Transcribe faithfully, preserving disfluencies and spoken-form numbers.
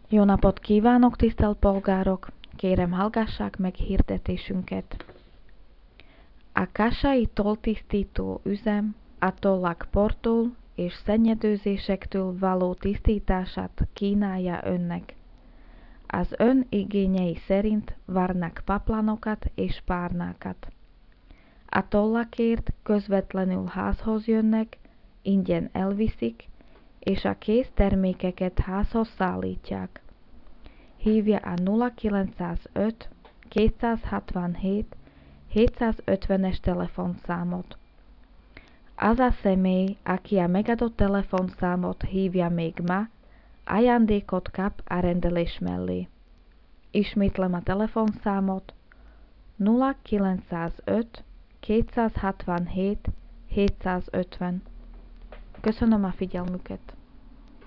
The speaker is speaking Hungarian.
Jó napot kívánok, tisztelt polgárok! Kérem, hallgassák meg hirdetésünket. A kassai tolltisztító üzem a tollak portól és szennyeződésektől való tisztítását kínálja önnek. Az ön igényei szerint várnak paplanokat és párnákat. A tollakért közvetlenül házhoz jönnek, ingyen elviszik, és a kész termékeket házhoz szállítják. Hívja a nulla kilencszázöt kétszázhatvanhét hétszázötvenes telefonszámot. Az a személy, aki a megadott telefonszámot hívja még ma, ajándékot kap a rendelés mellé. Ismétlem a telefonszámot: nulla kilencszázöt kétszázhatvanhét hétszázötven. Köszönöm a figyelmüket!